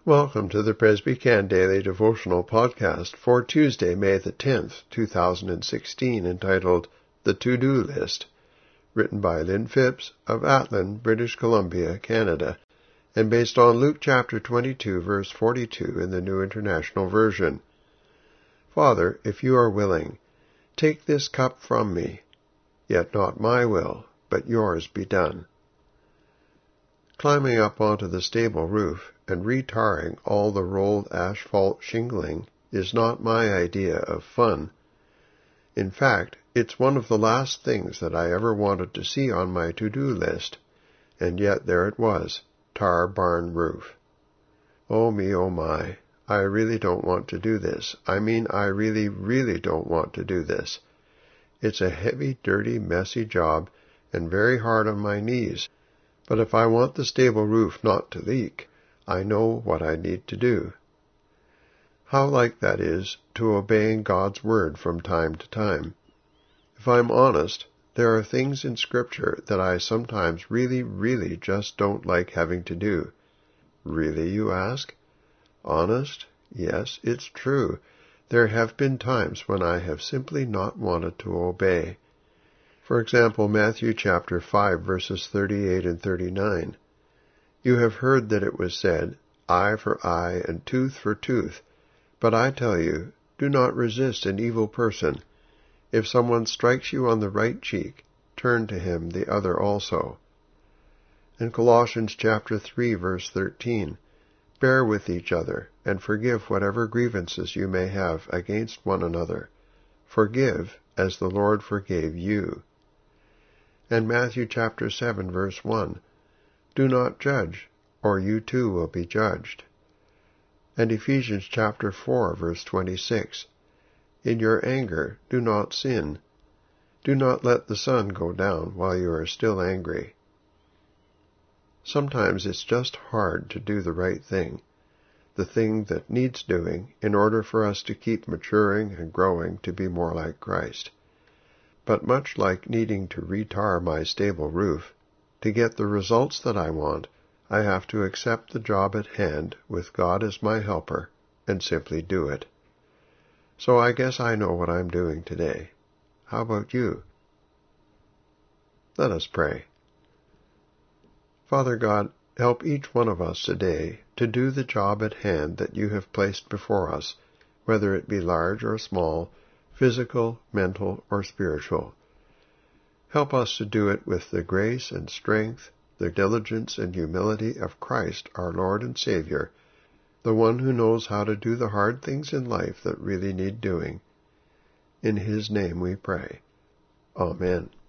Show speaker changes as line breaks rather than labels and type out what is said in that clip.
Welcome to the Presbycan Daily Devotional Podcast for Tuesday, May the 10th, 2016, entitled The To-Do List, written by Lynn Phipps of Atlin, British Columbia, Canada, and based on Luke chapter 22, verse 42 in the New International Version. Father, if you are willing, take this cup from me, yet not my will, but yours be done. Climbing up onto the stable roof and retarring all the rolled asphalt shingling is not my idea of fun. In fact, it's one of the last things that I ever wanted to see on my to-do list, and yet there it was, tar barn roof. Oh me, oh my, I really don't want to do this. I really don't want to do this. It's a heavy, dirty, messy job and very hard on my knees. But if I want the stable roof not to leak, I know what I need to do. How like that is to obeying God's word from time to time. If I'm honest, there are things in Scripture that I sometimes really just don't like having to do. Really, you ask? Honest? Yes, it's true. There have been times when I have simply not wanted to obey. For example, Matthew chapter 5, verses 38 and 39. You have heard that it was said, eye for eye and tooth for tooth. But I tell you, do not resist an evil person. If someone strikes you on the right cheek, turn to him the other also. In Colossians chapter 3, verse 13, bear with each other, and forgive whatever grievances you may have against one another. Forgive as the Lord forgave you. And Matthew chapter 7, verse 1, do not judge, or you too will be judged. And Ephesians chapter 4, verse 26, in your anger do not sin. Do not let the sun go down while you are still angry. Sometimes it's just hard to do the right thing, the thing that needs doing in order for us to keep maturing and growing to be more like Christ. But much like needing to retar my stable roof, to get the results that I want, I have to accept the job at hand with God as my helper and simply do it. So I guess I know what I'm doing today. How about you? Let us pray. Father God, help each one of us today to do the job at hand that you have placed before us, whether it be large or small, physical, mental, or spiritual. Help us to do it with the grace and strength, the diligence and humility of Christ, our Lord and Savior, the one who knows how to do the hard things in life that really need doing. In his name we pray. Amen.